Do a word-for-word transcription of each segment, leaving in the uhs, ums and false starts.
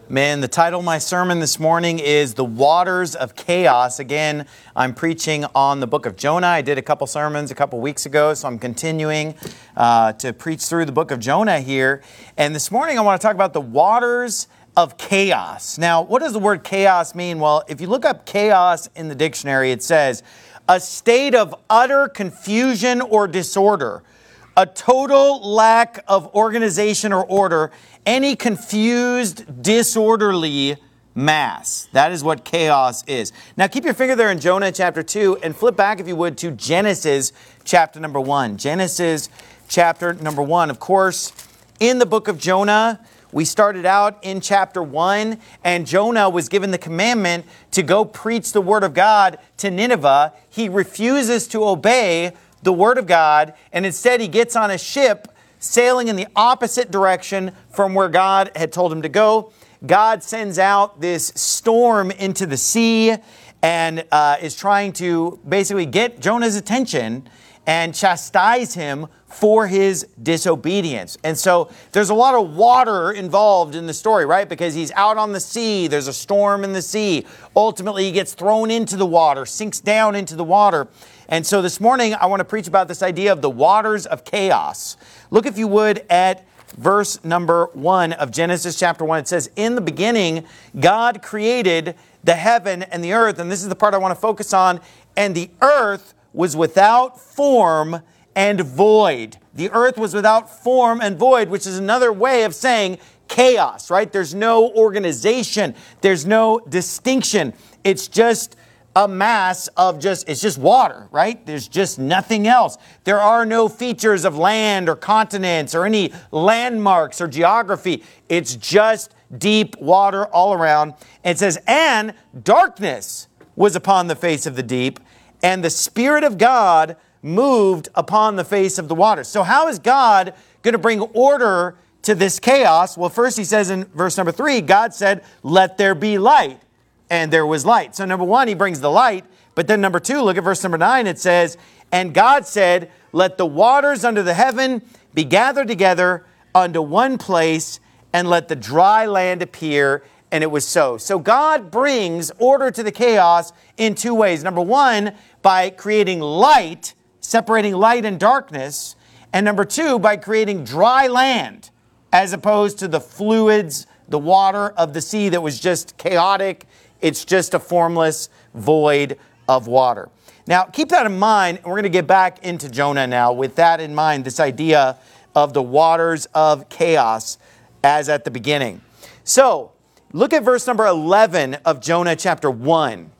Man, the title of my sermon this morning is The Waters of Chaos. Again, I'm preaching on the book of Jonah. I did a couple sermons a couple weeks ago, so I'm continuing uh, to preach through the book of Jonah here. And this morning I want to talk about the waters of chaos. Now, what does the word chaos mean? Well, if you look up chaos in the dictionary, it says a state of utter confusion or disorder, a total lack of organization or order, any confused, disorderly mass. That is what chaos is. Now keep your finger there in Jonah chapter two and flip back, if you would, to Genesis chapter number one. Genesis chapter number one. Of course, in the book of Jonah, we started out in chapter one, and Jonah was given the commandment to go preach the word of God to Nineveh. He refuses to obey the word of God, and instead he gets on a ship sailing in the opposite direction from where God had told him to go. God sends out this storm into the sea and uh, is trying to basically get Jonah's attention and chastise him for his disobedience. And so there's a lot of water involved in the story, right? Because he's out on the sea, there's a storm in the sea. Ultimately, he gets thrown into the water, sinks down into the water. And so this morning, I want to preach about this idea of the waters of chaos. Look, if you would, at verse number one of Genesis chapter one. It says, in the beginning, God created the heaven and the earth. And this is the part I want to focus on. And the earth was without form and void. The earth was without form and void, which is another way of saying chaos, right? There's no organization. There's no distinction. It's just a mass of just, it's just water, right? There's just nothing else. There are no features of land or continents or any landmarks or geography. It's just deep water all around. And it says, and darkness was upon the face of the deep, and the Spirit of God moved upon the face of the water. So how is God going to bring order to this chaos? Well, first he says in verse number three, God said, let there be light. And there was light. So number one, he brings the light. But then number two, look at verse number nine. It says, and God said, let the waters under the heaven be gathered together unto one place, and let the dry land appear. And it was so. So God brings order to the chaos in two ways. Number one, by creating light, separating light and darkness. And number two, by creating dry land, as opposed to the fluids, the water of the sea that was just chaotic. It's just a formless void of water. Now, keep that in mind. We're going to get back into Jonah now with that in mind, this idea of the waters of chaos as at the beginning. So, look at verse number eleven of Jonah chapter one.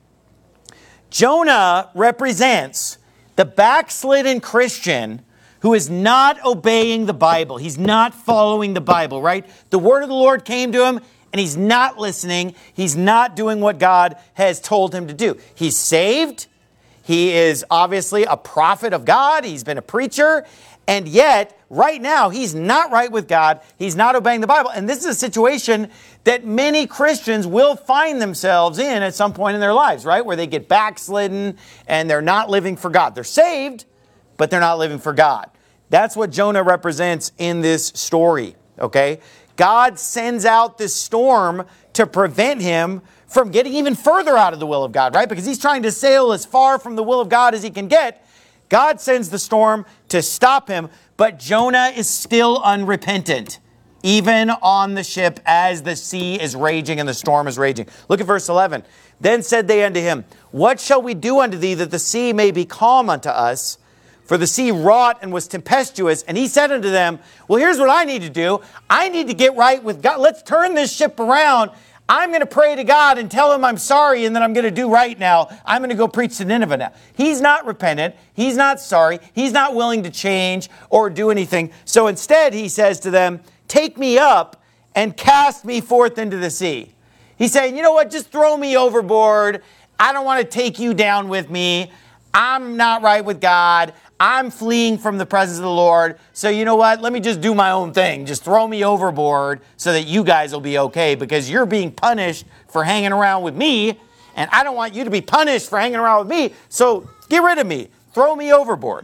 Jonah represents the backslidden Christian who is not obeying the Bible. He's not following the Bible, right? The word of the Lord came to him, and he's not listening. He's not doing what God has told him to do. He's saved. He is obviously a prophet of God. He's been a preacher. And yet, right now, he's not right with God. He's not obeying the Bible. And this is a situation that many Christians will find themselves in at some point in their lives, right? Where they get backslidden and they're not living for God. They're saved, but they're not living for God. That's what Jonah represents in this story, okay? God sends out this storm to prevent him from getting even further out of the will of God, right? Because he's trying to sail as far from the will of God as he can get. God sends the storm to stop him, but Jonah is still unrepentant, even on the ship as the sea is raging and the storm is raging. Look at verse eleven. Then said they unto him, what shall we do unto thee that the sea may be calm unto us? For the sea wrought and was tempestuous. And he said unto them, well, here's what I need to do. I need to get right with God. Let's turn this ship around. I'm going to pray to God and tell him I'm sorry, and then I'm going to do right now. I'm going to go preach to Nineveh now. He's not repentant. He's not sorry. He's not willing to change or do anything. So instead, he says to them, take me up and cast me forth into the sea. He's saying, you know what? Just throw me overboard. I don't want to take you down with me. I'm not right with God. I'm fleeing from the presence of the Lord. So you know what? Let me just do my own thing. Just throw me overboard so that you guys will be okay, because you're being punished for hanging around with me, and I don't want you to be punished for hanging around with me. So get rid of me. Throw me overboard.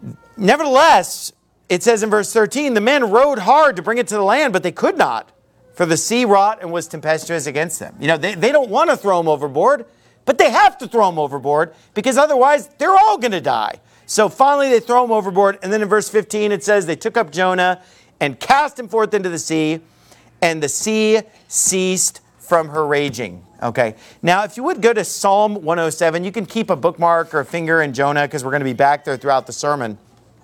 Nevertheless, it says in verse thirteen, the men rowed hard to bring it to the land, but they could not, For the sea wrought and was tempestuous against them. You know, they, they don't want to throw them overboard, but they have to throw them overboard because otherwise they're all going to die. So finally they throw him overboard. And then in verse fifteen it says, they took up Jonah and cast him forth into the sea, and the sea ceased from her raging. Okay. Now, if you would go to Psalm one oh seven, you can keep a bookmark or a finger in Jonah because we're going to be back there throughout the sermon.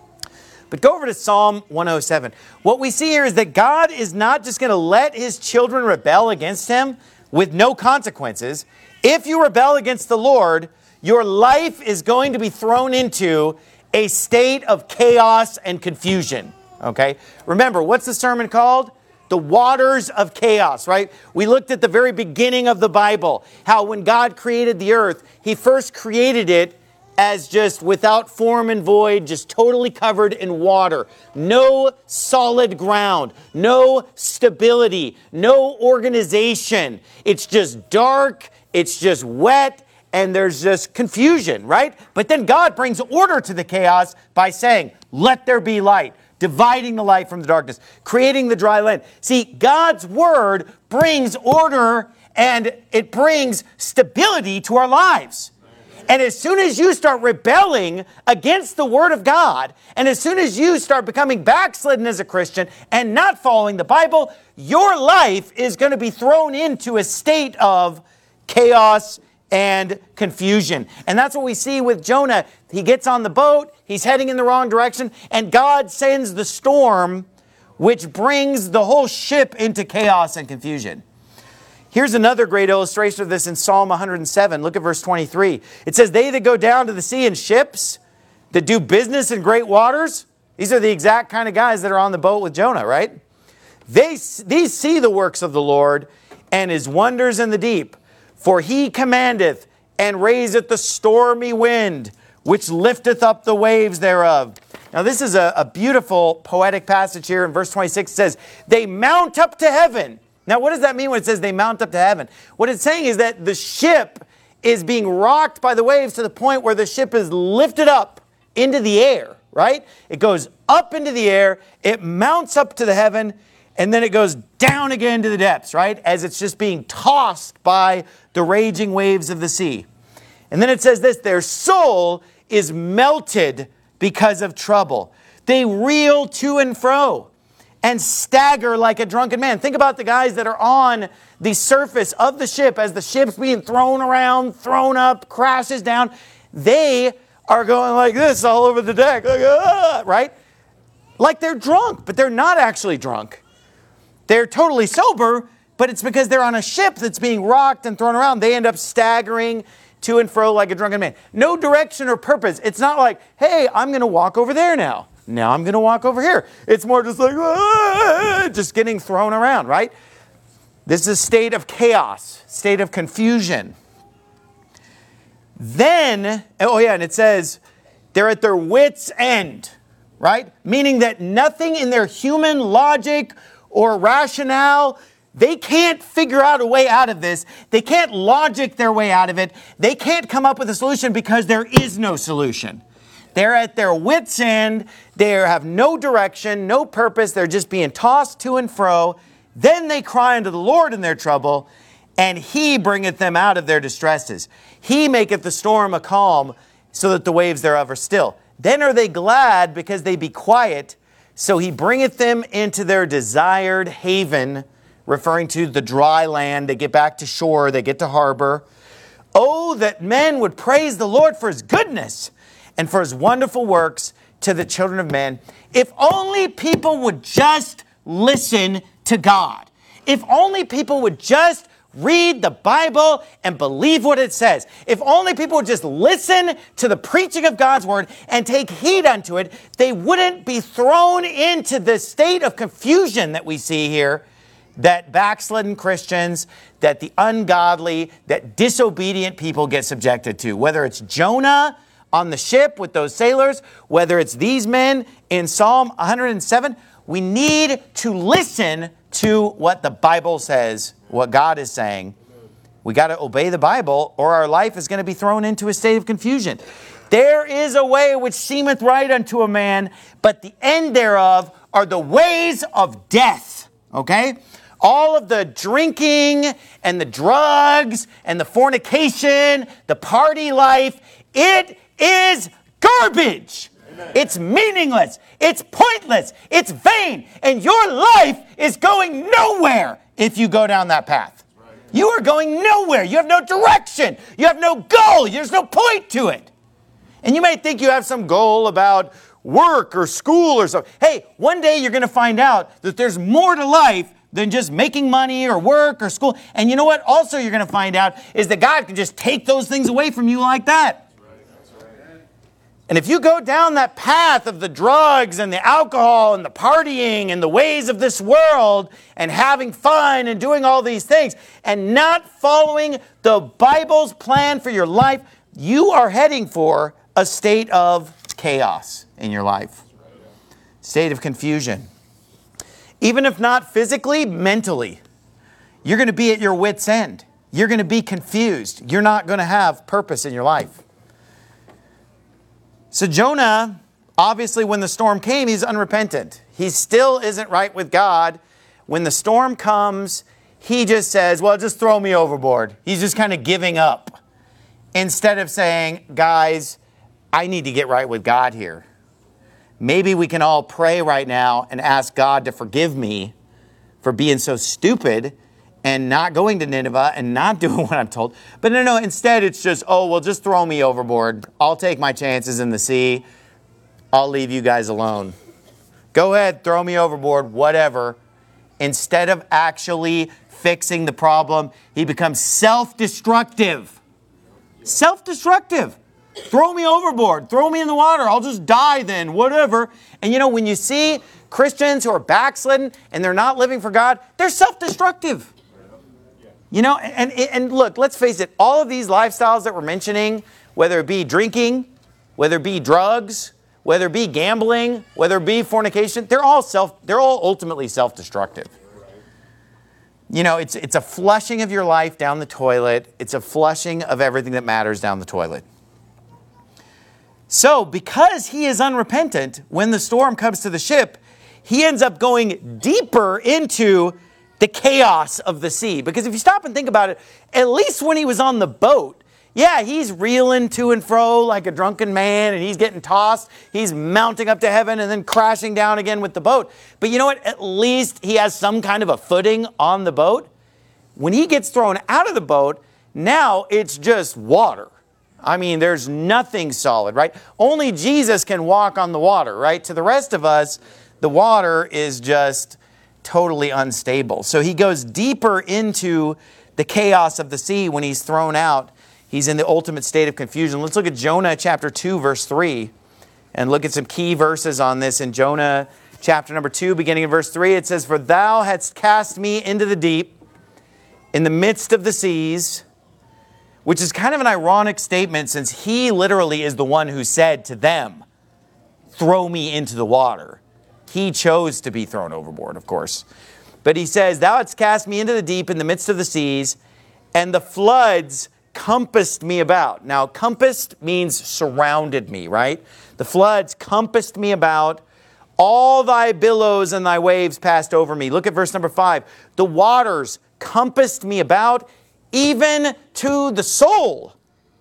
But go over to Psalm one oh seven. What we see here is that God is not just going to let his children rebel against him with no consequences. If you rebel against the Lord, your life is going to be thrown into a state of chaos and confusion. Okay? Remember, what's the sermon called? The waters of chaos, right? We looked at the very beginning of the Bible, how when God created the earth, he first created it as just without form and void, just totally covered in water. No solid ground, no stability, no organization. It's just dark, it's just wet, and there's just confusion, right? But then God brings order to the chaos by saying, let there be light, dividing the light from the darkness, creating the dry land. See, God's word brings order and it brings stability to our lives. And as soon as you start rebelling against the Word of God, and as soon as you start becoming backslidden as a Christian and not following the Bible, your life is going to be thrown into a state of chaos and confusion. And that's what we see with Jonah. He gets on the boat, he's heading in the wrong direction, and God sends the storm, which brings the whole ship into chaos and confusion. Here's another great illustration of this in Psalm one hundred seven. Look at verse twenty-three. It says, they that go down to the sea in ships, that do business in great waters. These are the exact kind of guys that are on the boat with Jonah, right? They, these see the works of the Lord and his wonders in the deep. For he commandeth and raiseth the stormy wind, which lifteth up the waves thereof. Now this is a, a beautiful poetic passage here in verse twenty-six. It says, they mount up to heaven. Now, what does that mean when it says they mount up to heaven? What it's saying is that the ship is being rocked by the waves to the point where the ship is lifted up into the air, right? It goes up into the air, it mounts up to the heaven, and then it goes down again to the depths, right? As it's just being tossed by the raging waves of the sea. And then it says this, their soul is melted because of trouble. They reel to and fro and stagger like a drunken man. Think about the guys that are on the surface of the ship as the ship's being thrown around, thrown up, crashes down. They are going like this all over the deck, like, ah, right? Like they're drunk, but they're not actually drunk. They're totally sober, but it's because they're on a ship that's being rocked and thrown around. They end up staggering to and fro like a drunken man. No direction or purpose. It's not like, hey, I'm going to walk over there now. Now I'm going to walk over here. It's more just like, ah, just getting thrown around, right? This is a state of chaos, state of confusion. Then, oh yeah, and it says, they're at their wits' end, right? Meaning that nothing in their human logic or rationale, they can't figure out a way out of this. They can't logic their way out of it. They can't come up with a solution because there is no solution. They're at their wits' end. They have no direction, no purpose. They're just being tossed to and fro. Then they cry unto the Lord in their trouble, and he bringeth them out of their distresses. He maketh the storm a calm, so that the waves thereof are still. Then are they glad because they be quiet, so he bringeth them into their desired haven, referring to the dry land. They get back to shore, they get to harbor. Oh, that men would praise the Lord for his goodness, and for his wonderful works to the children of men. If only people would just listen to God. If only people would just read the Bible and believe what it says. If only people would just listen to the preaching of God's word and take heed unto it, they wouldn't be thrown into the state of confusion that we see here, that backslidden Christians, that the ungodly, that disobedient people get subjected to. Whether it's Jonah on the ship with those sailors, whether it's these men in Psalm one hundred seven, we need to listen to what the Bible says, what God is saying. We got to obey the Bible, or our life is going to be thrown into a state of confusion. There is a way which seemeth right unto a man, but the end thereof are the ways of death. Okay? All of the drinking and the drugs and the fornication, the party life, it is garbage. Amen. It's meaningless. It's pointless. It's vain. And your life is going nowhere if you go down that path. Right. You are going nowhere. You have no direction. You have no goal. There's no point to it. And you may think you have some goal about work or school or something. Hey, one day you're going to find out that there's more to life than just making money or work or school. And you know what? Also you're going to find out is that God can just take those things away from you like that. And if you go down that path of the drugs and the alcohol and the partying and the ways of this world and having fun and doing all these things and not following the Bible's plan for your life, you are heading for a state of chaos in your life. State of confusion. Even if not physically, mentally, you're going to be at your wit's end. You're going to be confused. You're not going to have purpose in your life. So Jonah, obviously when the storm came, he's unrepentant. He still isn't right with God. When the storm comes, he just says, well, just throw me overboard. He's just kind of giving up. Instead of saying, guys, I need to get right with God here. Maybe we can all pray right now and ask God to forgive me for being so stupid and not going to Nineveh and not doing what I'm told. But no, no, instead it's just, oh, well, just throw me overboard. I'll take my chances in the sea. I'll leave you guys alone. Go ahead, throw me overboard, whatever. Instead of actually fixing the problem, he becomes self-destructive. Self-destructive. Throw me overboard. Throw me in the water. I'll just die then, whatever. And you know, when you see Christians who are backslidden and they're not living for God, they're self-destructive. You know, and, and look, let's face it, all of these lifestyles that we're mentioning, whether it be drinking, whether it be drugs, whether it be gambling, whether it be fornication, they're all self, they're all ultimately self-destructive. You know, it's, it's a flushing of your life down the toilet. It's a flushing of everything that matters down the toilet. So, because he is unrepentant, when the storm comes to the ship, he ends up going deeper into the chaos of the sea. Because if you stop and think about it, at least when he was on the boat, yeah, he's reeling to and fro like a drunken man, and he's getting tossed. He's mounting up to heaven and then crashing down again with the boat. But you know what? At least he has some kind of a footing on the boat. When he gets thrown out of the boat, now it's just water. I mean, there's nothing solid, right? Only Jesus can walk on the water, right? To the rest of us, the water is just totally unstable. So he goes deeper into the chaos of the sea when he's thrown out. He's in the ultimate state of confusion. Let's look at Jonah chapter two, verse three, and look at some key verses on this. In Jonah chapter number two, beginning in verse three, it says, "For thou hadst cast me into the deep, in the midst of the seas," which is kind of an ironic statement since he literally is the one who said to them, "Throw me into the water." He chose to be thrown overboard, of course. But he says, "Thou hadst cast me into the deep in the midst of the seas, and the floods compassed me about." Now, compassed means surrounded me, right? The floods compassed me about. All thy billows and thy waves passed over me. Look at verse number five. "The waters compassed me about, even to the soul.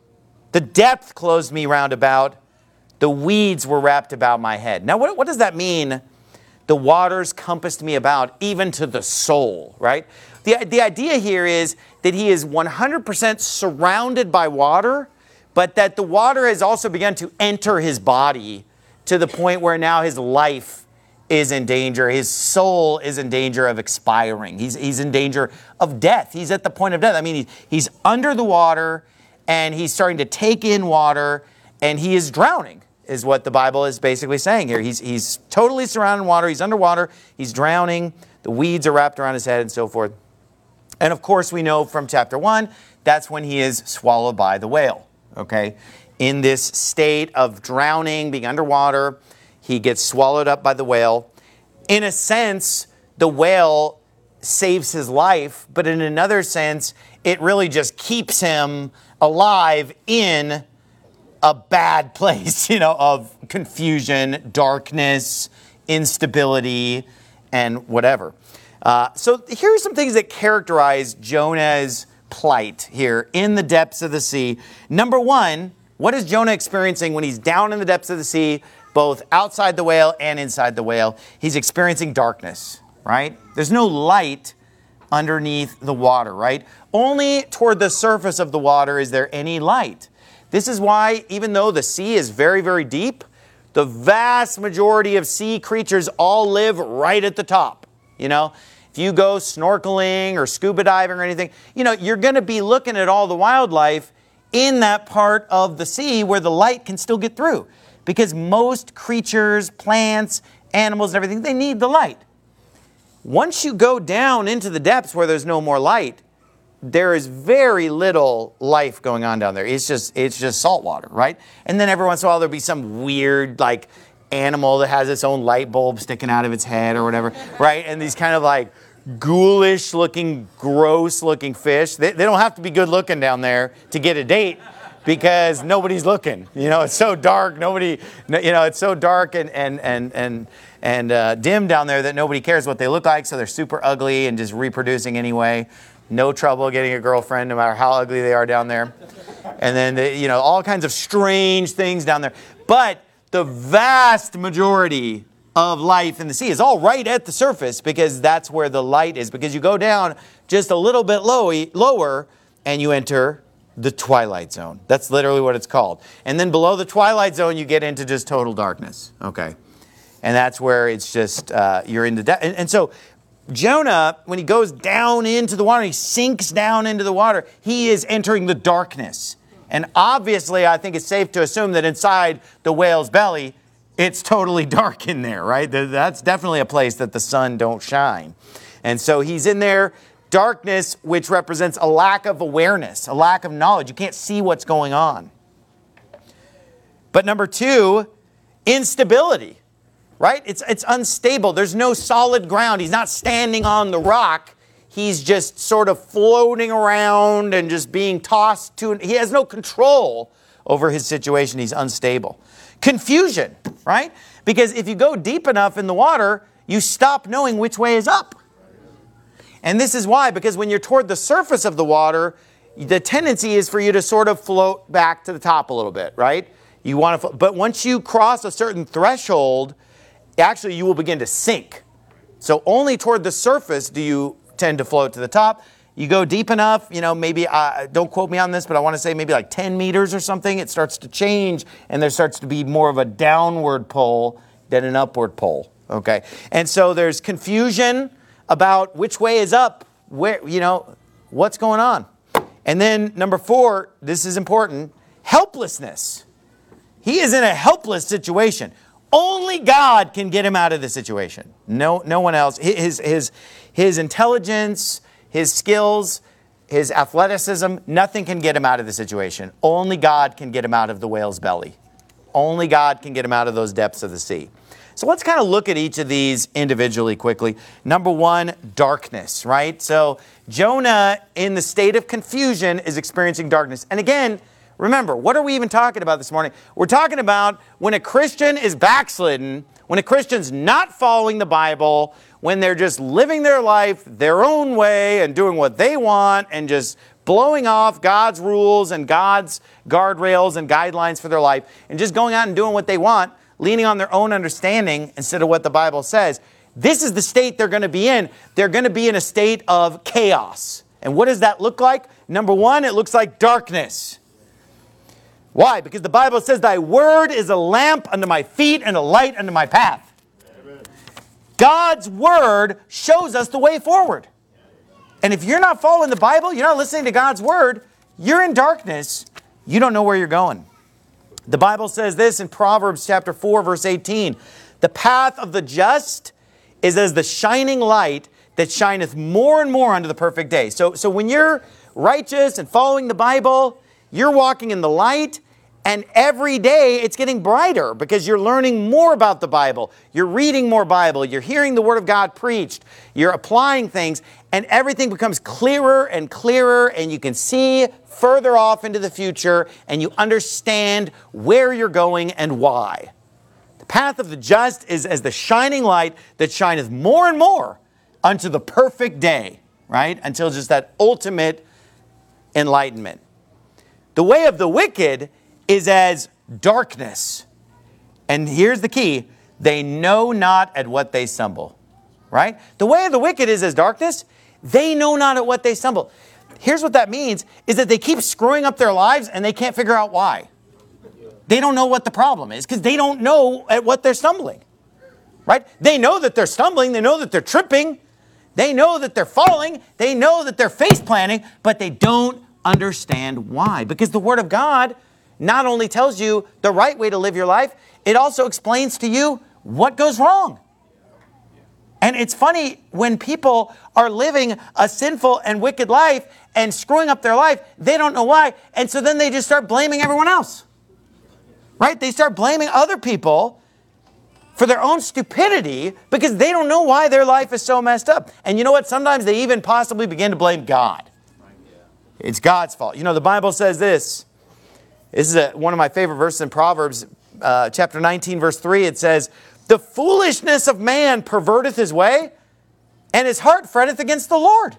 The depth closed me round about. The weeds were wrapped about my head." Now, what, what does that mean? The waters compassed me about, even to the soul, right? The, the idea here is that he is one hundred percent surrounded by water, but that the water has also begun to enter his body to the point where now his life is in danger. His soul is in danger of expiring. He's, he's in danger of death. He's at the point of death. I mean, he, he's under the water and he's starting to take in water and he is drowning, is what the Bible is basically saying here. He's, he's totally surrounded in water. He's underwater. He's drowning. The weeds are wrapped around his head and so forth. And of course, we know from chapter one, that's when he is swallowed by the whale, okay? In this state of drowning, being underwater, he gets swallowed up by the whale. In a sense, the whale saves his life, but in another sense, it really just keeps him alive in a bad place, you know, of confusion, darkness, instability, and whatever. Uh, so here are some things that characterize Jonah's plight here in the depths of the sea. Number one, what is Jonah experiencing when he's down in the depths of the sea, both outside the whale and inside the whale? He's experiencing darkness, right? There's no light underneath the water, right? Only toward the surface of the water is there any light. This is why, even though the sea is very, very deep, the vast majority of sea creatures all live right at the top. You know, if you go snorkeling or scuba diving or anything, you know, you're going to be looking at all the wildlife in that part of the sea where the light can still get through. Because most creatures, plants, animals, and everything, they need the light. Once you go down into the depths where there's no more light, there is very little life going on down there. It's just, it's just salt water, right? And then every once in a while there'll be some weird, like, animal that has its own light bulb sticking out of its head or whatever, right? And these kind of like ghoulish looking, gross looking fish. They, they don't have to be good looking down there to get a date because nobody's looking. You know, it's so dark. Nobody, you know, it's so dark and and and and and uh, dim down there that nobody cares what they look like. So they're super ugly and just reproducing anyway. No trouble getting a girlfriend, no matter how ugly they are down there. And then they, you know, all kinds of strange things down there. But the vast majority of life in the sea is all right at the surface because that's where the light is. Because you go down just a little bit low, lower and you enter the twilight zone. That's literally what it's called. And then below the twilight zone, you get into just total darkness. Okay. And that's where it's just, uh, you're in the, de- and, and so Jonah, when he goes down into the water, he sinks down into the water, he is entering the darkness. And obviously, I think it's safe to assume that inside the whale's belly, it's totally dark in there, right? That's definitely a place that the sun don't shine. And so he's in there, darkness, which represents a lack of awareness, a lack of knowledge. You can't see what's going on. But number two, instability, right? It's, it's unstable. There's no solid ground. He's not standing on the rock. He's just sort of floating around and just being tossed to, he has no control over his situation. He's unstable. Confusion, right? Because if you go deep enough in the water, you stop knowing which way is up. And this is why, because when you're toward the surface of the water, the tendency is for you to sort of float back to the top a little bit, right? You want to, but once you cross a certain threshold, actually you will begin to sink. So only toward the surface do you tend to float to the top. You go deep enough, you know, maybe, uh, don't quote me on this, but I want to say maybe like ten meters or something, it starts to change and there starts to be more of a downward pull than an upward pull, okay? And so there's confusion about which way is up, where, you know, what's going on. And then number four, this is important, helplessness. He is in a helpless situation. Only God can get him out of the situation. No, no one else. His, his, his intelligence, his skills, his athleticism, nothing can get him out of the situation. Only God can get him out of the whale's belly. Only God can get him out of those depths of the sea. So let's kind of look at each of these individually quickly. Number one, darkness, right? So Jonah, in the state of confusion, is experiencing darkness. And again, remember, what are we even talking about this morning? We're talking about when a Christian is backslidden, when a Christian's not following the Bible, when they're just living their life their own way and doing what they want and just blowing off God's rules and God's guardrails and guidelines for their life and just going out and doing what they want, leaning on their own understanding instead of what the Bible says. This is the state they're going to be in. They're going to be in a state of chaos. And what does that look like? Number one, it looks like darkness. Why? Because the Bible says, thy word is a lamp unto my feet and a light unto my path. Amen. God's word shows us the way forward. And if you're not following the Bible, you're not listening to God's word, you're in darkness. You don't know where you're going. The Bible says this in Proverbs chapter four, verse eighteen. The path of the just is as the shining light that shineth more and more unto the perfect day. So, so when you're righteous and following the Bible, you're walking in the light, and every day it's getting brighter because you're learning more about the Bible. You're reading more Bible. You're hearing the Word of God preached. You're applying things, and everything becomes clearer and clearer, and you can see further off into the future, and you understand where you're going and why. The path of the just is as the shining light that shineth more and more unto the perfect day, right? Until just that ultimate enlightenment. The way of the wicked is as darkness. And here's the key. They know not at what they stumble, right? The way of the wicked is as darkness. They know not at what they stumble. Here's what that means, is that they keep screwing up their lives and they can't figure out why. They don't know what the problem is because they don't know at what they're stumbling, right? They know that they're stumbling. They know that they're tripping. They know that they're falling. They know that they're face planting, but they don't understand why. Because the Word of God not only tells you the right way to live your life, it also explains to you what goes wrong. And it's funny when people are living a sinful and wicked life and screwing up their life, they don't know why. And so then they just start blaming everyone else. Right? They start blaming other people for their own stupidity because they don't know why their life is so messed up. And you know what? Sometimes they even possibly begin to blame God. It's God's fault. You know, the Bible says this. This is a, one of my favorite verses in Proverbs, uh, chapter nineteen, verse three. It says, the foolishness of man perverteth his way, and his heart fretteth against the Lord.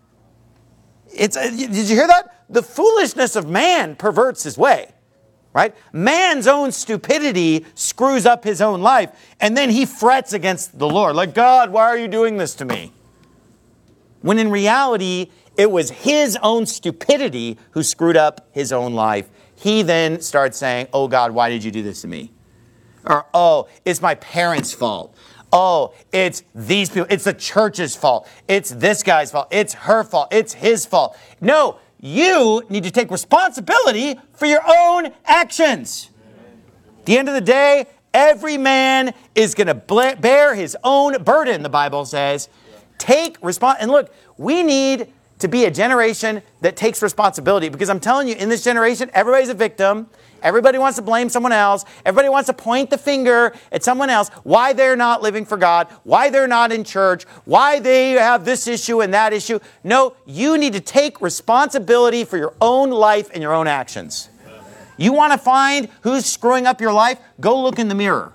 It's, uh, did you hear that? The foolishness of man perverts his way. Right? Man's own stupidity screws up his own life, and then he frets against the Lord. Like, God, why are you doing this to me? When in reality, it was his own stupidity who screwed up his own life. He then starts saying, oh God, why did you do this to me? Or, oh, it's my parents' fault. Oh, it's these people. It's the church's fault. It's this guy's fault. It's her fault. It's his fault. No. You need to take responsibility for your own actions. At the end of the day, every man is going to bear his own burden, the Bible says. Take response. And look, we need to be a generation that takes responsibility because I'm telling you, in this generation, everybody's a victim. Everybody wants to blame someone else. Everybody wants to point the finger at someone else. Why they're not living for God. Why they're not in church. Why they have this issue and that issue. No, you need to take responsibility for your own life and your own actions. You want to find who's screwing up your life? Go look in the mirror.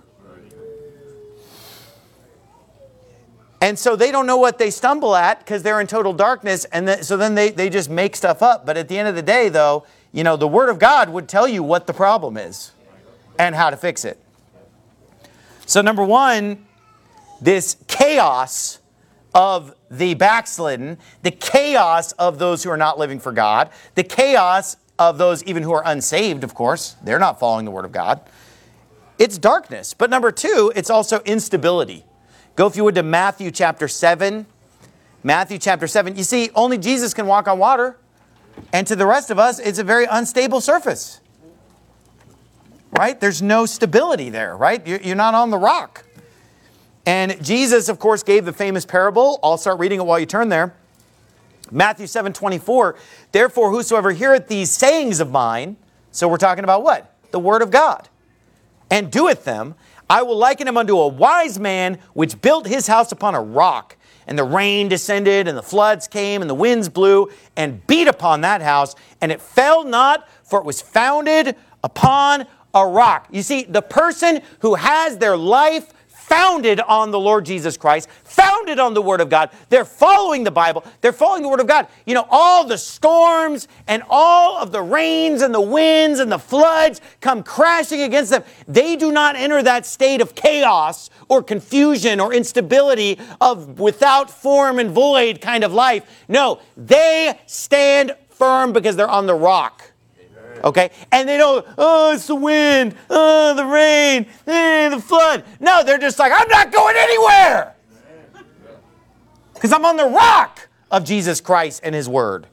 And so they don't know what they stumble at because they're in total darkness. And th- so then they, they just make stuff up. But at the end of the day, though, you know, the Word of God would tell you what the problem is and how to fix it. So number one, this chaos of the backslidden, the chaos of those who are not living for God, the chaos of those even who are unsaved, of course, they're not following the Word of God. It's darkness. But number two, it's also instability. Go, if you would, to Matthew chapter seven. Matthew chapter seven. You see, only Jesus can walk on water. And to the rest of us, it's a very unstable surface. Right? There's no stability there, right? You're not on the rock. And Jesus, of course, gave the famous parable. I'll start reading it while you turn there. Matthew seven twenty-four. Therefore, whosoever heareth these sayings of mine, so we're talking about what? The Word of God. And doeth them, I will liken him unto a wise man which built his house upon a rock. And the rain descended, and the floods came, and the winds blew, and beat upon that house. And it fell not, for it was founded upon a rock. You see, the person who has their life founded on the Lord Jesus Christ, founded on the Word of God, they're following the Bible, they're following the Word of God. You know, all the storms and all of the rains and the winds and the floods come crashing against them. They do not enter that state of chaos or confusion or instability of without form and void kind of life. No, they stand firm because they're on the rock. Okay? And they don't, oh, it's the wind, oh, the rain, eh, the flood. No, they're just like, I'm not going anywhere. Because I'm on the rock of Jesus Christ and His Word.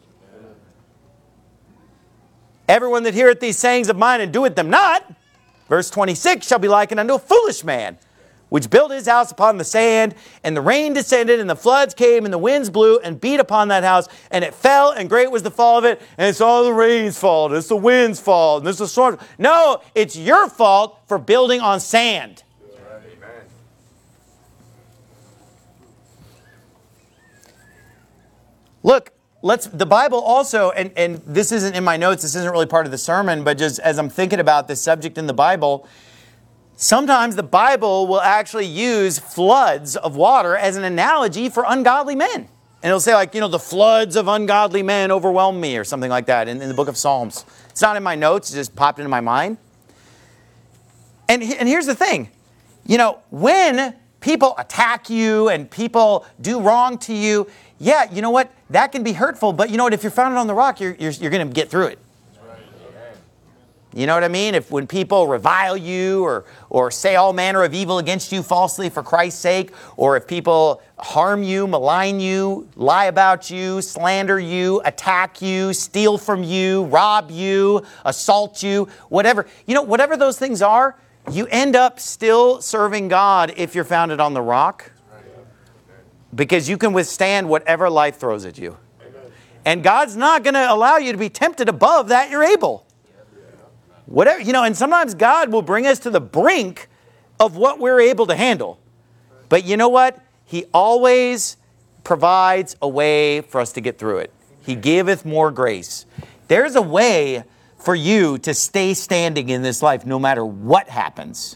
Everyone that heareth these sayings of mine and doeth them not, verse twenty-six, shall be likened unto a foolish man, which built his house upon the sand, and the rain descended, and the floods came, and the winds blew, and beat upon that house, and it fell, and great was the fall of it, and it's all the rain's fault, and it's the wind's fault, and it's the storm. No, it's your fault for building on sand. Amen. Look, let's, the Bible also, and, and this isn't in my notes, this isn't really part of the sermon, but just as I'm thinking about this subject in the Bible, Sometimes the Bible will actually use floods of water as an analogy for ungodly men. And it'll say like, you know, the floods of ungodly men overwhelm me or something like that in, in the book of Psalms. It's not in my notes, it just popped into my mind. And, and here's the thing, you know, when people attack you and people do wrong to you, yeah, you know what, that can be hurtful, but you know what, if you're founded on the rock, you're, you're, you're going to get through it. You know what I mean? If when people revile you or, or say all manner of evil against you falsely for Christ's sake, or if people harm you, malign you, lie about you, slander you, attack you, steal from you, rob you, assault you, whatever, you know, whatever those things are, you end up still serving God if you're founded on the rock, because you can withstand whatever life throws at you. And God's not going to allow you to be tempted above that you're able. Whatever, you know, and sometimes God will bring us to the brink of what we're able to handle. But you know what? He always provides a way for us to get through it. He giveth more grace. There's a way for you to stay standing in this life no matter what happens.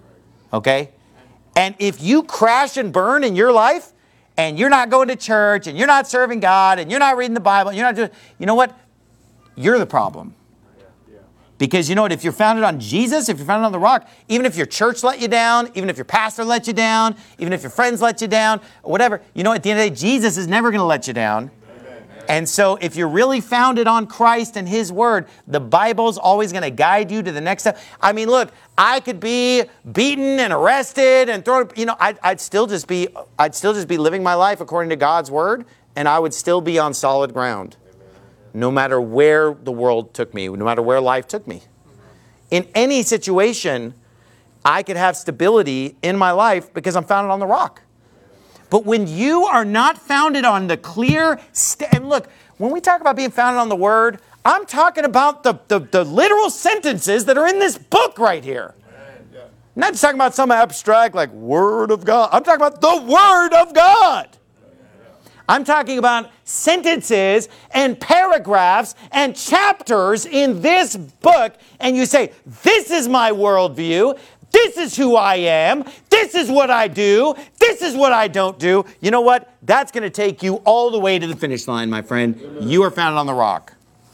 Okay? And if you crash and burn in your life, and you're not going to church, and you're not serving God, and you're not reading the Bible, and you're not doing, you know what? You're the problem. Because you know what, if you're founded on Jesus, if you're founded on the rock, even if your church let you down, even if your pastor let you down, even if your friends let you down, or whatever, you know, at the end of the day, Jesus is never going to let you down. Amen. And so if you're really founded on Christ and His Word, the Bible's always going to guide you to the next step. I mean, look, I could be beaten and arrested and thrown, you know, I'd, I'd still just be, I'd still just be living my life according to God's Word, and I would still be on solid ground. No matter where the world took me, no matter where life took me. In any situation, I could have stability in my life because I'm founded on the rock. But when you are not founded on the clear, st- and look, when we talk about being founded on the Word, I'm talking about the, the, the literal sentences that are in this book right here. I'm not just talking about some abstract like Word of God. I'm talking about the Word of God. I'm talking about sentences and paragraphs and chapters in this book, and you say, this is my worldview, this is who I am, this is what I do, this is what I don't do. You know what? That's going to take you all the way to the finish line, my friend. Amen. You are founded on the rock.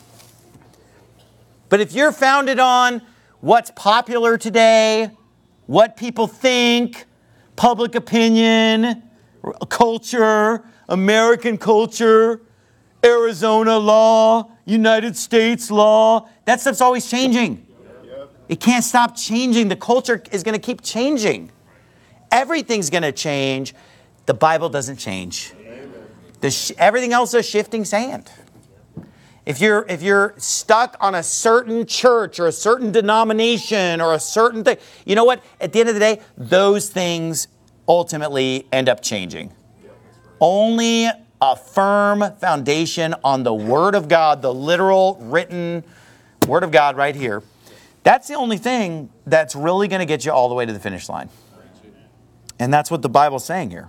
But if you're founded on what's popular today, what people think, public opinion, culture, American culture, Arizona law, United States law, that stuff's always changing. It can't stop changing. The culture is going to keep changing. Everything's going to change. The Bible doesn't change. The sh- everything else is shifting sand. If you're, if you're stuck on a certain church or a certain denomination or a certain thing, you know what? At the end of the day, those things ultimately end up changing. Only a firm foundation on the Word of God, the literal written Word of God right here. That's the only thing that's really going to get you all the way to the finish line. And that's what the Bible's saying here.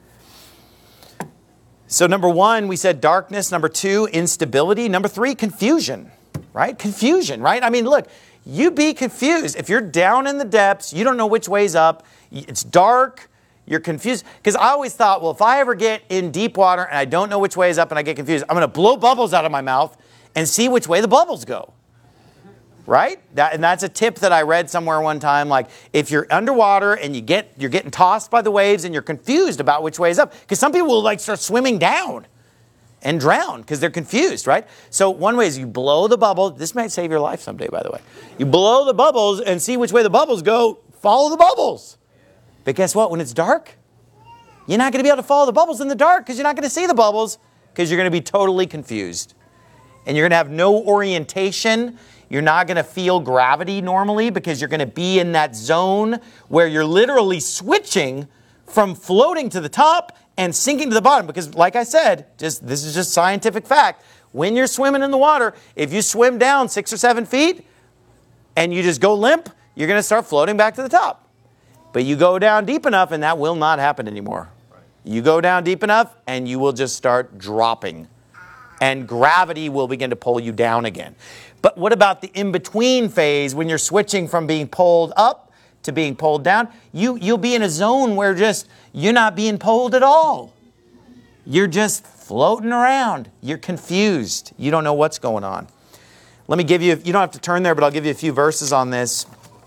So number one, we said darkness. Number two, instability. Number three, confusion. Right? Confusion, right? I mean, look, you be confused. If you're down in the depths, you don't know which way's up, it's dark, you're confused. Because I always thought, well, if I ever get in deep water and I don't know which way is up and I get confused, I'm going to blow bubbles out of my mouth and see which way the bubbles go. Right? That, and that's a tip that I read somewhere one time. Like, if you're underwater and you get, you're getting tossed by the waves and you're confused about which way is up. Because some people will like start swimming down and drown because they're confused, right? So one way is you blow the bubble. This might save your life someday, by the way. You blow the bubbles and see which way the bubbles go. Follow the bubbles. But guess what? When it's dark, you're not going to be able to follow the bubbles in the dark because you're not going to see the bubbles because you're going to be totally confused. And you're going to have no orientation. You're not going to feel gravity normally because you're going to be in that zone where you're literally switching from floating to the top and sinking to the bottom. Because like I said, just this is just scientific fact. When you're swimming in the water, if you swim down six or seven feet and you just go limp, you're going to start floating back to the top. But you go down deep enough and that will not happen anymore. You go down deep enough and you will just start dropping. And gravity will begin to pull you down again. But what about the in-between phase when you're switching from being pulled up to being pulled down. You, you'll be in a zone where just you're not being pulled at all. You're just floating around. You're confused. You don't know what's going on. Let me give you, you don't have to turn there, but I'll give you a few verses on this.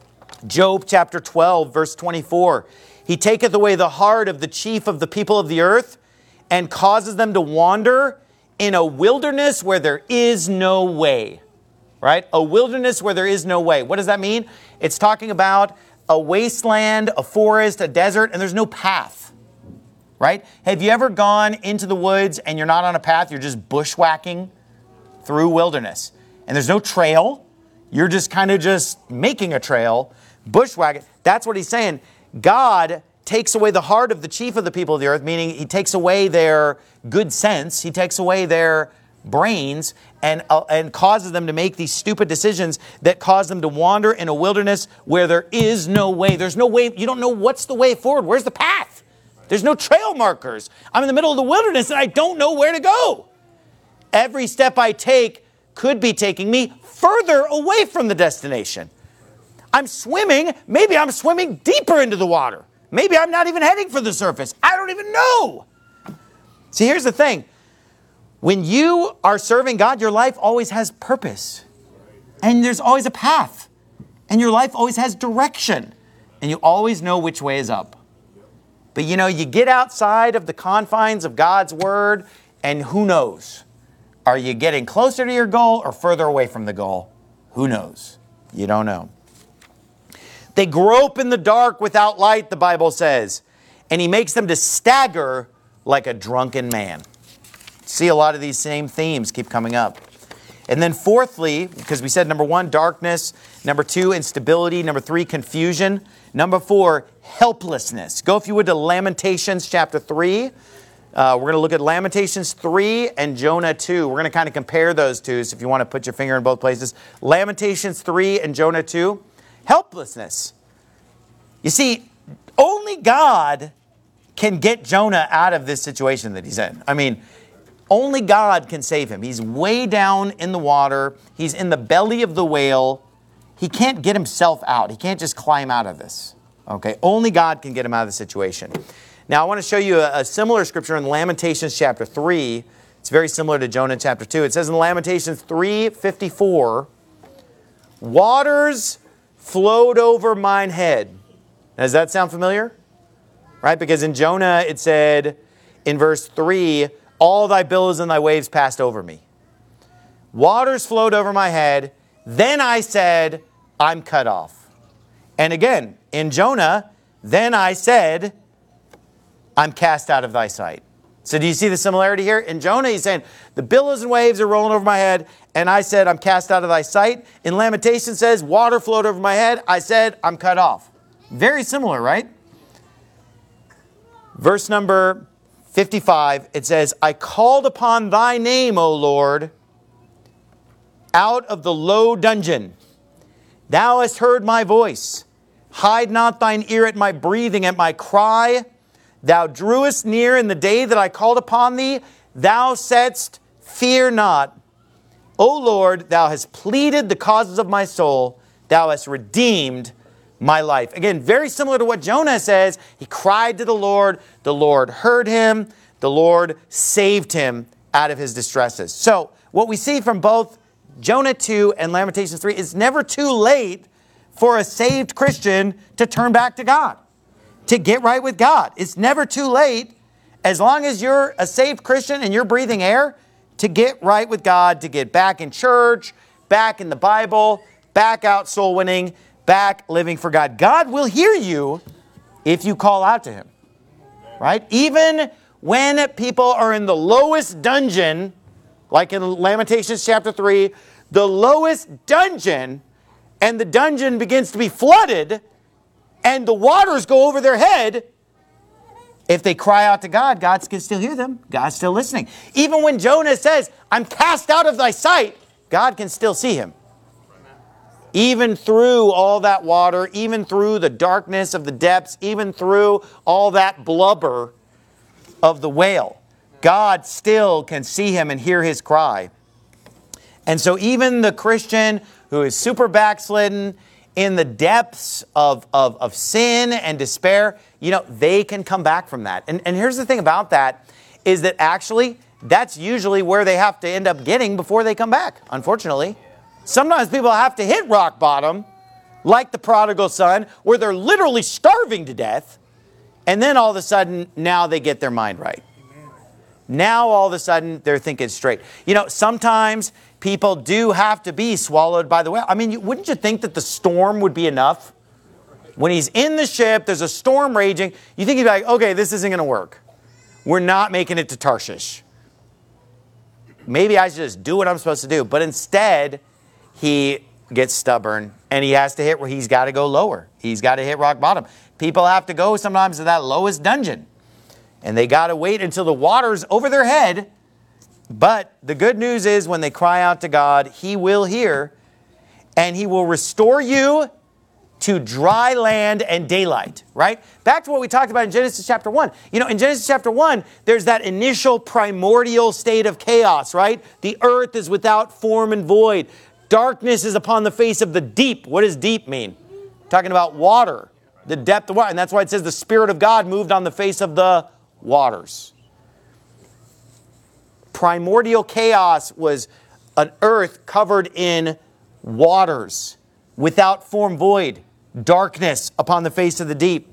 Job chapter twelve, verse twenty-four. He taketh away the heart of the chief of the people of the earth and causes them to wander in a wilderness where there is no way. Right? A wilderness where there is no way. What does that mean? It's talking about a wasteland, a forest, a desert, and there's no path. Right? Have you ever gone into the woods and you're not on a path, you're just bushwhacking through wilderness? And there's no trail. You're just kind of just making a trail, bushwhacking. That's what he's saying. God takes away the heart of the chief of the people of the earth, meaning he takes away their good sense. He takes away their brains and, uh, and causes them to make these stupid decisions that cause them to wander in a wilderness where there is no way. There's no way. You don't know what's the way forward. Where's the path? There's no trail markers. I'm in the middle of the wilderness and I don't know where to go. Every step I take could be taking me further away from the destination. I'm swimming. Maybe I'm swimming deeper into the water. Maybe I'm not even heading for the surface. I don't even know. See, here's the thing. When you are serving God, your life always has purpose. And there's always a path. And your life always has direction. And you always know which way is up. But you know, you get outside of the confines of God's word, and who knows? Are you getting closer to your goal or further away from the goal? Who knows? You don't know. They grope in the dark without light, the Bible says. And he makes them to stagger like a drunken man. See, a lot of these same themes keep coming up. And then fourthly, because we said number one, darkness. Number two, instability. Number three, confusion. Number four, helplessness. Go, if you would, to Lamentations chapter three. Uh, we're going to look at Lamentations three and Jonah two. We're going to kind of compare those two, so if you want to put your finger in both places. Lamentations three and Jonah two. Helplessness. You see, only God can get Jonah out of this situation that he's in. I mean, only God can save him. He's way down in the water. He's in the belly of the whale. He can't get himself out. He can't just climb out of this. Okay, only God can get him out of the situation. Now, I want to show you a, a similar scripture in Lamentations chapter three. It's very similar to Jonah chapter two. It says in Lamentations three fifty-four, waters flowed over mine head. Now, does that sound familiar? Right? Because in Jonah it said in verse three, all thy billows and thy waves passed over me. Waters flowed over my head. Then I said, I'm cut off. And again, in Jonah, then I said, I'm cast out of thy sight. So do you see the similarity here? In Jonah, he's saying, the billows and waves are rolling over my head, and I said, I'm cast out of thy sight. In Lamentation says, water flowed over my head. I said, I'm cut off. Very similar, right? Verse number fifty-five, it says, I called upon thy name, O Lord, out of the low dungeon. Thou hast heard my voice. Hide not thine ear at my breathing, at my cry. Thou drewest near in the day that I called upon thee. Thou saidst, fear not. O Lord, thou hast pleaded the causes of my soul. Thou hast redeemed my life. Again, very similar to what Jonah says. He cried to the Lord. The Lord heard him. The Lord saved him out of his distresses. So what we see from both Jonah two and Lamentations three is never too late for a saved Christian to turn back to God, to get right with God. It's never too late, as long as you're a saved Christian and you're breathing air, to get right with God, to get back in church, back in the Bible, back out soul winning, back living for God. God will hear you if you call out to him, right? Even when people are in the lowest dungeon, like in Lamentations chapter three, the lowest dungeon, and the dungeon begins to be flooded, and the waters go over their head, if they cry out to God, God can still hear them. God's still listening. Even when Jonah says, I'm cast out of thy sight, God can still see him. Even through all that water, even through the darkness of the depths, even through all that blubber of the whale, God still can see him and hear his cry. And so even the Christian who is super backslidden in the depths of, of, of sin and despair, you know, they can come back from that. And, and here's the thing about that, is that actually that's usually where they have to end up getting before they come back, unfortunately. Sometimes people have to hit rock bottom, like the prodigal son, where they're literally starving to death, and then all of a sudden, now they get their mind right. Now all of a sudden, they're thinking straight. You know, sometimes people do have to be swallowed by the whale. I mean, you, wouldn't you think that the storm would be enough? When he's in the ship, there's a storm raging, you think he'd be like, okay, this isn't going to work. We're not making it to Tarshish. Maybe I should just do what I'm supposed to do. But instead, he gets stubborn and he has to hit where he's got to go lower. He's got to hit rock bottom. People have to go sometimes to that lowest dungeon. And they got to wait until the water's over their head. But the good news is when they cry out to God, he will hear and he will restore you to dry land and daylight, right? Back to what we talked about in Genesis chapter one. You know, in Genesis chapter one, there's that initial primordial state of chaos, right? The earth is without form and void. Darkness is upon the face of the deep. What does deep mean? Talking about water, the depth of water. And that's why it says the Spirit of God moved on the face of the waters. Primordial chaos was an earth covered in waters, without form, void, darkness upon the face of the deep.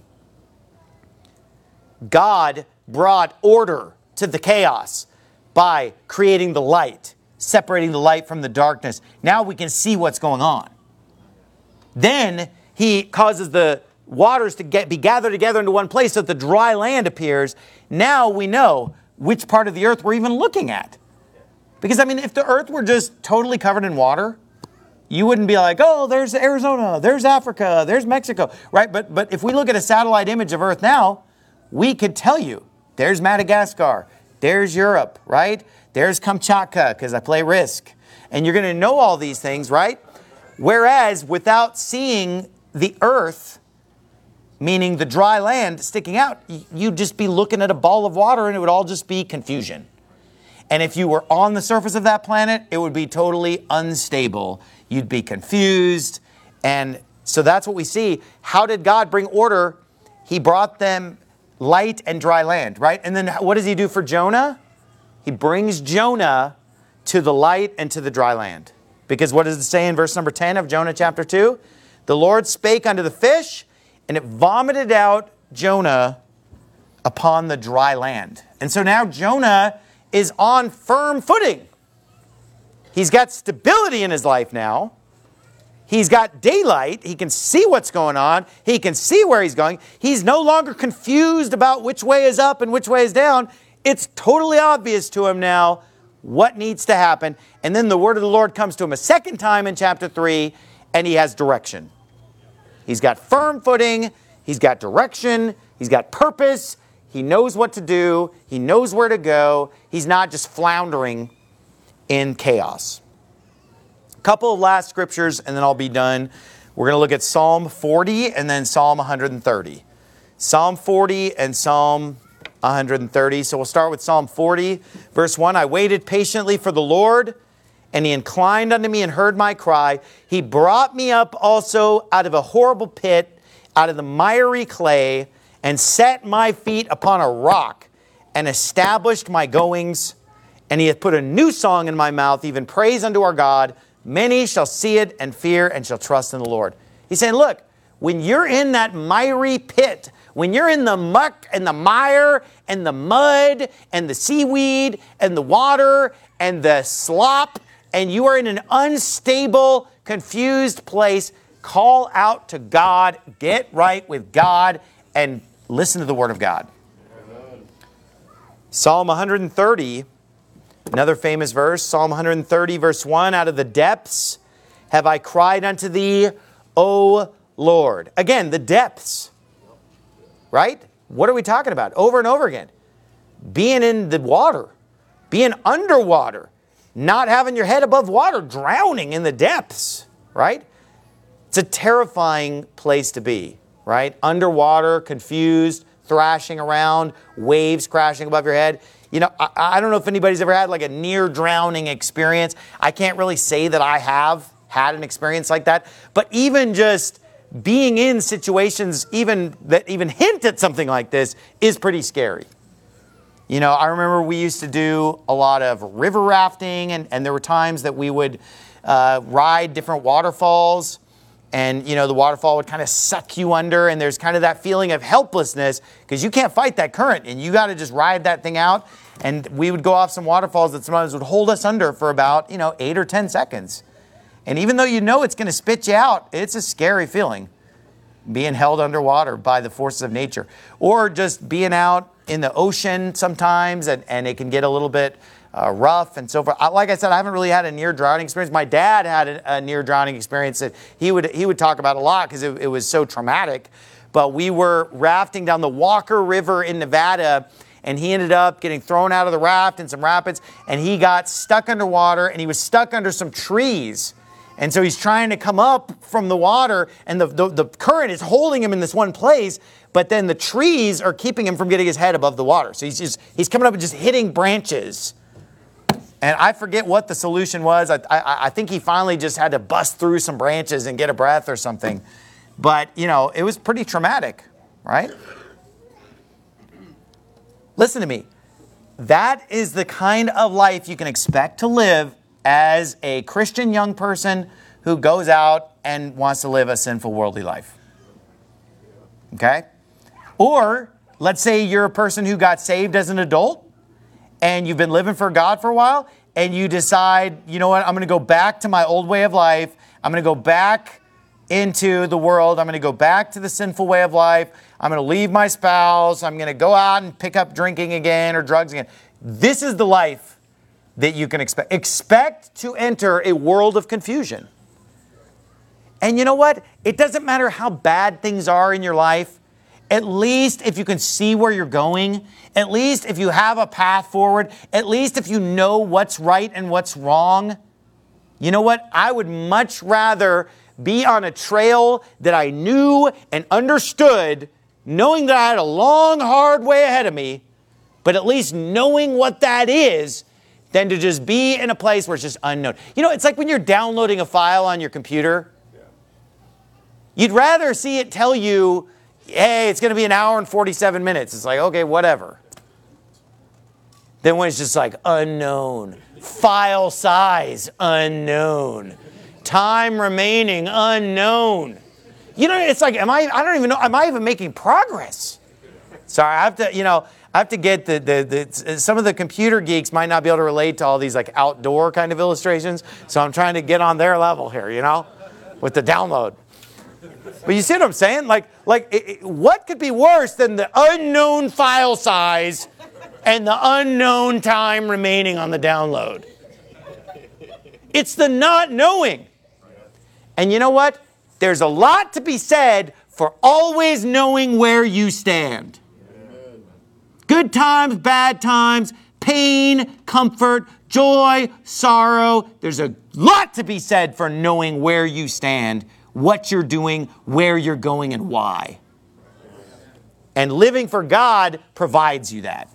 God brought order to the chaos by creating the light, separating the light from the darkness. Now we can see what's going on. Then he causes the waters to get, be gathered together into one place so that the dry land appears. Now we know which part of the earth we're even looking at. Because, I mean, if the earth were just totally covered in water, you wouldn't be like, oh, there's Arizona, there's Africa, there's Mexico, right? But, but if we look at a satellite image of Earth now, we could tell you, there's Madagascar, there's Europe, right? There's Kamchatka, because I play Risk. And you're going to know all these things, right? Whereas without seeing the earth, meaning the dry land sticking out, you'd just be looking at a ball of water and it would all just be confusion. And if you were on the surface of that planet, it would be totally unstable. You'd be confused. And so that's what we see. How did God bring order? He brought them light and dry land, right? And then what does he do for Jonah? He brings Jonah to the light and to the dry land. Because what does it say in verse number ten of Jonah chapter two? The Lord spake unto the fish, and it vomited out Jonah upon the dry land. And so now Jonah is on firm footing. He's got stability in his life now. He's got daylight. He can see what's going on. He can see where he's going. He's no longer confused about which way is up and which way is down. It's totally obvious to him now what needs to happen. And then the word of the Lord comes to him a second time in chapter three, and he has direction. He's got firm footing. He's got direction. He's got purpose. He knows what to do. He knows where to go. He's not just floundering in chaos. A couple of last scriptures and then I'll be done. We're going to look at Psalm forty and then Psalm one hundred thirty. Psalm forty and Psalm one hundred thirty. So we'll start with Psalm forty, verse one. I waited patiently for the Lord, and he inclined unto me and heard my cry. He brought me up also out of a horrible pit, out of the miry clay, and set my feet upon a rock, and established my goings. And he hath put a new song in my mouth, even praise unto our God. Many shall see it and fear and shall trust in the Lord. He's saying, look, when you're in that miry pit, when you're in the muck and the mire and the mud and the seaweed and the water and the slop, and you are in an unstable, confused place, call out to God, get right with God, and listen to the Word of God. Amen. Psalm one hundred thirty, another famous verse, Psalm one hundred thirty, verse one, out of the depths have I cried unto thee, O Lord. Again, the depths, right? What are we talking about? Over and over again. Being in the water, being underwater, not having your head above water, drowning in the depths, right? It's a terrifying place to be, right? Underwater, confused, thrashing around, waves crashing above your head. You know, I, I don't know if anybody's ever had like a near drowning experience. I can't really say that I have, had an experience like that. But even just being in situations even that even hint at something like this is pretty scary. You know, I remember we used to do a lot of river rafting, and, and there were times that we would uh, ride different waterfalls, and, you know, the waterfall would kind of suck you under, and there's kind of that feeling of helplessness because you can't fight that current, and you got to just ride that thing out. And we would go off some waterfalls that sometimes would hold us under for about, you know, eight or ten seconds. And even though you know it's going to spit you out, it's a scary feeling, being held underwater by the forces of nature. Or just being out in the ocean sometimes, and, and it can get a little bit uh, rough and so forth. Like I said, I haven't really had a near drowning experience. My dad had a, a near drowning experience that he would he would talk about a lot because it, it was so traumatic. But we were rafting down the Walker River in Nevada, and he ended up getting thrown out of the raft in some rapids, and he got stuck underwater, and he was stuck under some trees. And so he's trying to come up from the water, and the, the, the current is holding him in this one place, but then the trees are keeping him from getting his head above the water. So he's just he's coming up and just hitting branches. And I forget what the solution was. I, I, I think he finally just had to bust through some branches and get a breath or something. But, you know, it was pretty traumatic, right? Listen to me. That is the kind of life you can expect to live as a Christian young person who goes out and wants to live a sinful worldly life. Okay? Or let's say you're a person who got saved as an adult and you've been living for God for a while, and you decide, you know what, I'm going to go back to my old way of life. I'm going to go back into the world. I'm going to go back to the sinful way of life. I'm going to leave my spouse. I'm going to go out and pick up drinking again or drugs again. This is the life that you can expect. Expect to enter a world of confusion. And you know what? It doesn't matter how bad things are in your life. At least if you can see where you're going, at least if you have a path forward, at least if you know what's right and what's wrong, you know what? I would much rather be on a trail that I knew and understood, knowing that I had a long, hard way ahead of me, but at least knowing what that is, than to just be in a place where it's just unknown. You know, it's like when you're downloading a file on your computer. You'd rather see it tell you, hey, it's going to be an hour and forty-seven minutes. It's like, okay, whatever. Then when it's just like unknown, file size unknown, time remaining unknown. You know, it's like, am I, I don't even know, am I even making progress? Sorry, I have to, you know, I have to get the, the, the, some of the computer geeks might not be able to relate to all these like outdoor kind of illustrations. So I'm trying to get on their level here, you know, with the download. But you see what I'm saying? Like, like it, it, what could be worse than the unknown file size and the unknown time remaining on the download? It's the not knowing. And you know what? There's a lot to be said for always knowing where you stand. Good times, bad times, pain, comfort, joy, sorrow. There's a lot to be said for knowing where you stand, what you're doing, where you're going, and why. And living for God provides you that.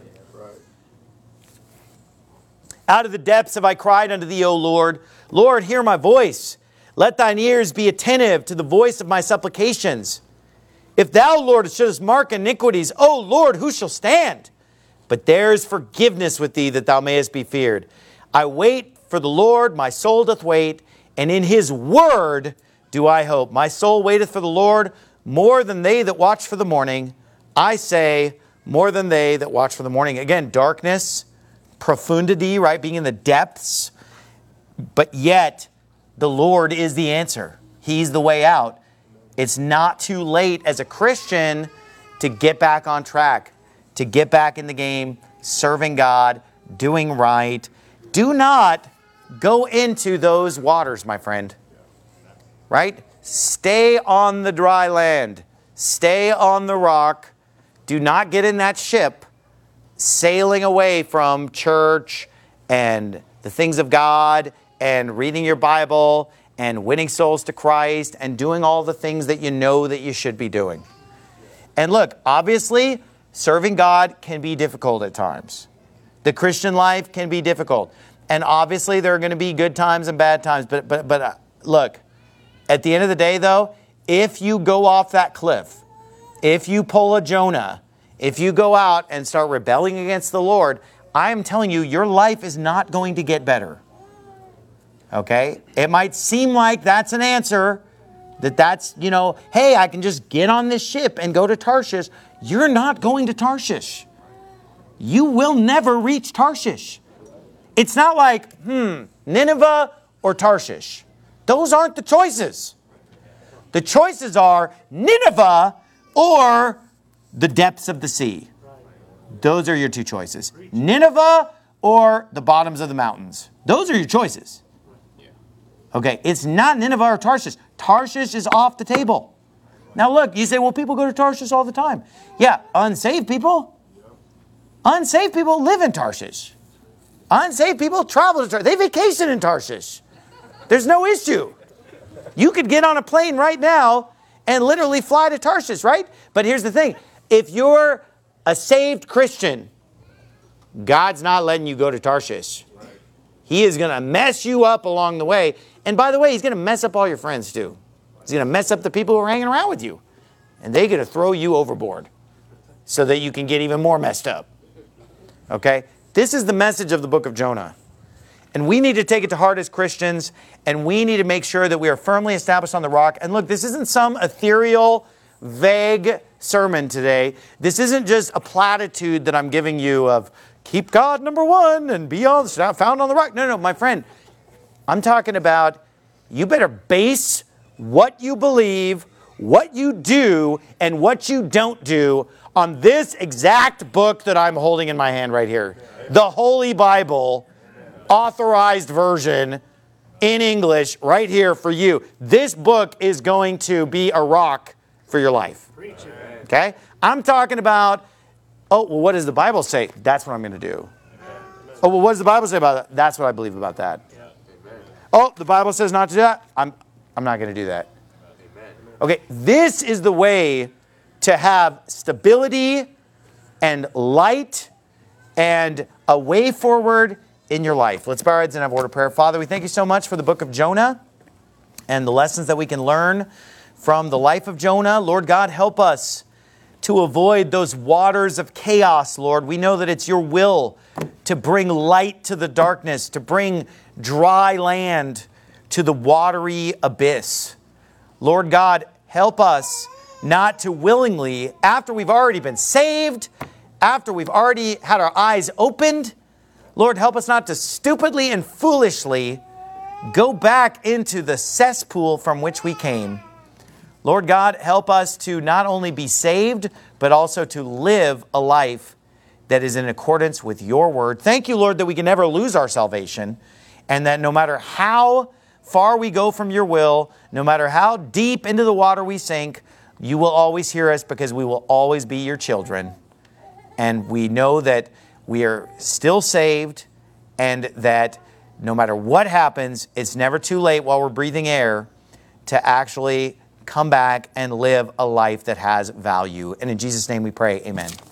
Out of the depths have I cried unto thee, O Lord. Lord, hear my voice. Let thine ears be attentive to the voice of my supplications. If thou, Lord, shouldest mark iniquities, O Lord, who shall stand? But there is forgiveness with thee, that thou mayest be feared. I wait for the Lord, my soul doth wait, and in his word do I hope. My soul waiteth for the Lord more than they that watch for the morning. I say, more than they that watch for the morning. Again, darkness, profundity, right? Being in the depths. But yet, the Lord is the answer. He's the way out. It's not too late as a Christian to get back on track, to get back in the game, serving God, doing right. Do not go into those waters, my friend. Right? Stay on the dry land. Stay on the rock. Do not get in that ship sailing away from church and the things of God and reading your Bible and winning souls to Christ and doing all the things that you know that you should be doing. And look, obviously, serving God can be difficult at times. The Christian life can be difficult. And obviously, there are going to be good times and bad times. But but but look, at the end of the day, though, if you go off that cliff, if you pull a Jonah, if you go out and start rebelling against the Lord, I am telling you, your life is not going to get better. Okay? It might seem like that's an answer, that that's, you know, hey, I can just get on this ship and go to Tarshish. You're not going to Tarshish. You will never reach Tarshish. It's not like, hmm, Nineveh or Tarshish. Those aren't the choices. The choices are Nineveh or the depths of the sea. Those are your two choices. Nineveh or the bottoms of the mountains. Those are your choices. Okay, it's not Nineveh or Tarshish. Tarshish is off the table. Now look, you say, well, people go to Tarshish all the time. Yeah, unsaved people. Unsaved people live in Tarshish. Unsaved people travel to Tarshish. They vacation in Tarshish. There's no issue. You could get on a plane right now and literally fly to Tarshish, right? But here's the thing. If you're a saved Christian, God's not letting you go to Tarshish. He is going to mess you up along the way. And by the way, he's going to mess up all your friends too. He's going to mess up the people who are hanging around with you. And they're going to throw you overboard so that you can get even more messed up. Okay? This is the message of the book of Jonah. And we need to take it to heart as Christians, and we need to make sure that we are firmly established on the rock. And look, this isn't some ethereal, vague sermon today. This isn't just a platitude that I'm giving you of keep God number one and be on, found on the rock. No, no, my friend. I'm talking about you better base what you believe, what you do, and what you don't do on this exact book that I'm holding in my hand right here. The Holy Bible, authorized version in English right here for you. This book is going to be a rock for your life. Okay? I'm talking about, oh, well, what does the Bible say? That's what I'm going to do. Oh, well, what does the Bible say about that? That's what I believe about that. Oh, the Bible says not to do that. I'm, I'm not going to do that. Okay, this is the way to have stability and light and a way forward in your life. Let's bow our heads and have a word of prayer. Father, we thank you so much for the book of Jonah and the lessons that we can learn from the life of Jonah. Lord God, help us to avoid those waters of chaos, Lord. We know that it's your will to bring light to the darkness, to bring dry land to the watery abyss. Lord God, help us not to willingly, after we've already been saved, after we've already had our eyes opened, Lord, help us not to stupidly and foolishly go back into the cesspool from which we came. Lord God, help us to not only be saved, but also to live a life that is in accordance with your word. Thank you, Lord, that we can never lose our salvation, and that no matter how far we go from your will, no matter how deep into the water we sink, you will always hear us because we will always be your children. And we know that we are still saved, and that no matter what happens, it's never too late while we're breathing air to actually come back and live a life that has value. And in Jesus' name we pray, amen.